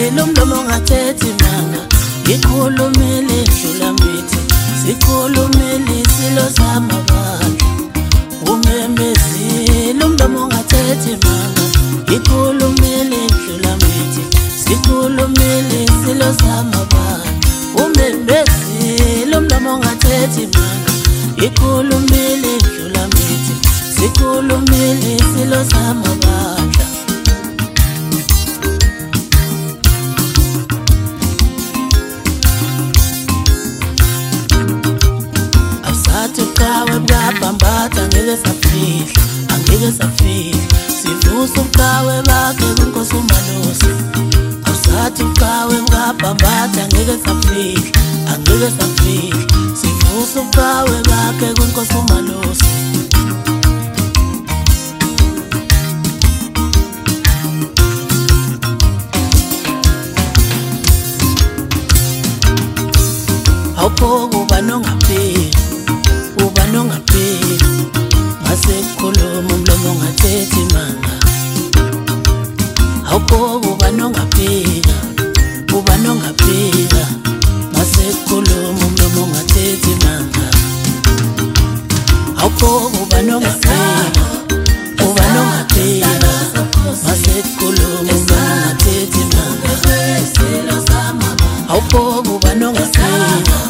umlomo ungathethi manga ngikhulumile edlula mithi sikhulumile isilo samabandla umemezile umlomo ungathethi manga ngikhulumile edlula mithi sikhulumile isilo samabandla umemezile umlomo ungathethi manga ngikhulumile edlula mithi sikhulumile isilo samabandla Ukawe bapambata angeke safihla sivusa ukawe bakhe kunkosi uMalusi awusathi ukawe bapambata angeke safihla sivusa ukawe bakhe kunkosi uMalusi awuphoka uba nongapheli Masekukhuluma umlomo ungathethi manga awuphoka uba nongaphika Masekukhuluma umlomo ungathethi manga awuphoka uba nongaphika Masekukhuluma umlomo ungathethi manga awuphoka uba nongaphika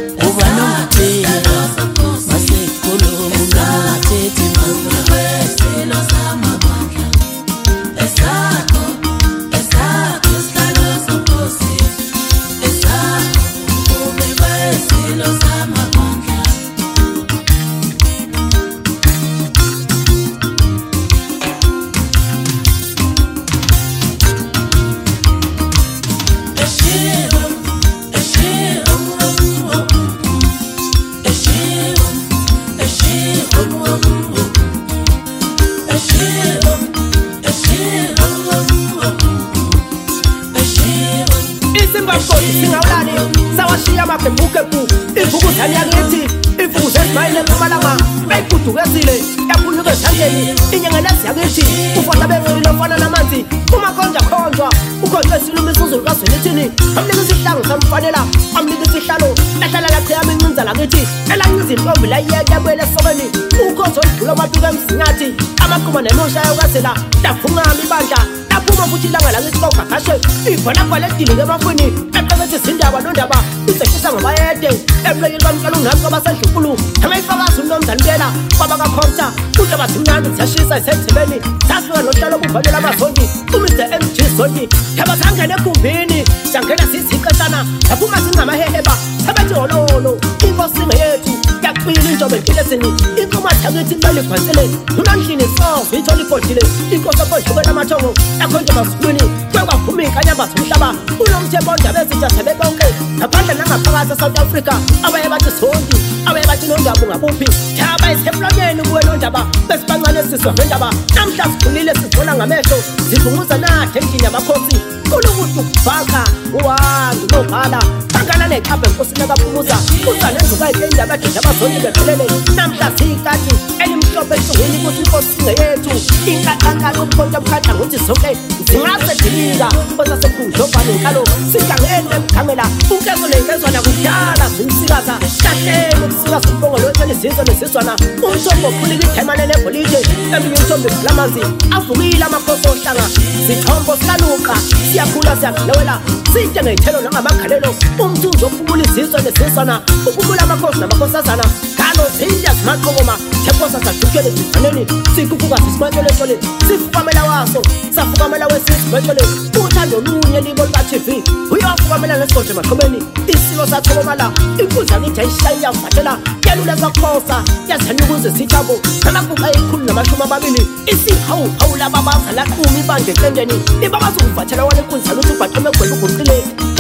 Singawulali sawashiya amabhembukebu ivukuthani yakithi ivukuze ezimayile eMpumalanga bayigudukezile yaphunyuka ezandleni inyengelezi yakithi ufana bengeli lofana namanzi umakhonja khonjwa ukhonjwe isilumo isizulu kazwelithini amnika isihlangu samfanela amnika isihlalo lahlala lachiyama incinza lakithi elangiza intombi layiyeke yabuyela esokeni ukhozo oludlula amatuka emzinyathi amaquma nemusha yokazela lafungama ibandla laphuma futhi ilanga lakithi kogagashe ibhalabhala edilike emafwini eqebethe izindaba nondaba isehlisa ngabayede emlonyeni bamkela ungazi kwabasedlunkulu amayifakazi unomzana mpela kwabakakhopta undaba zimnandi ziyashisa isethebeni sasifika nohlalo obuvalela amazondi uMr MG Zondi yaba sangena egumbini sangena siziqeshana saphuma singamaheheba sabathi hololo inkosi ngeyethu yakuqila injobe empilesini inkomathi yakithi imele ibhansele unandlini sozo ithola igodile inkosi okodlukela amathongo yakhonje basifuni kwekwavuma inkanyamba zomhlaba unomthembo ondaba ezijasele bonke ngaphandle nangaphakathi eSouth Africa abaye bathi Zondi abaye bathi nondaba ungabuphi thaba iseflonyeni kuwe nondaba besibancane siswa vendaba namhla sikhulile sizibona ngamehlo zivunguza nakhe endlini yamakhosi kulukuthi ukubhaka uwangu nobhala angana neqhabhe enkosini kaPhumuza uzanenzuka indaba yakhe abaZondi bephelele namhla siyikati elimhlophe ehlungwini ukuthi inkosi ngeyethu inkaqanqala ukukhonja umkhahla ngokuthi zonke zingasedilika osasekhundlobhane inkalo sidangene emkhamela unkezo nenkezwana kudala zimsikaza kahleni ukusikaza umbongo lwethele izizwe nezizwana umthombo okhulile ithemane nebolide eminye umthombo ephulamanzi avukile amakhosi ohlanga zithombo sikaluka siyakhula siyadlewela side ngeyithelo nangamakhalelo umthunzi ophumula izizwe nezizwana uphumula amakhosi namakhosazana kalo zindya zimaqokoma thephosa sadukele zizaneni sikukuka sisimatholethole sifukamela waso safukamela wesizimethole uthando olunye libo luka-TV uyafukamela nesigodle emaqhomeni isilo sathobomala inkunzi yakithi ayishayi yamvatshela yalula kwakhosa yathanda ukuze sithabo namaguqa ayi120 isihawu lababaza laquma ibandla entendeni ibabaza ukuvatshela wale nkunzi yaluthi ubhaqeme egwele uguqile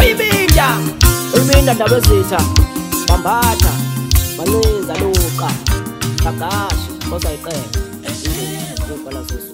uyibinda ndaba ezitha bambatha bancinza luqa gagashe kosa iqele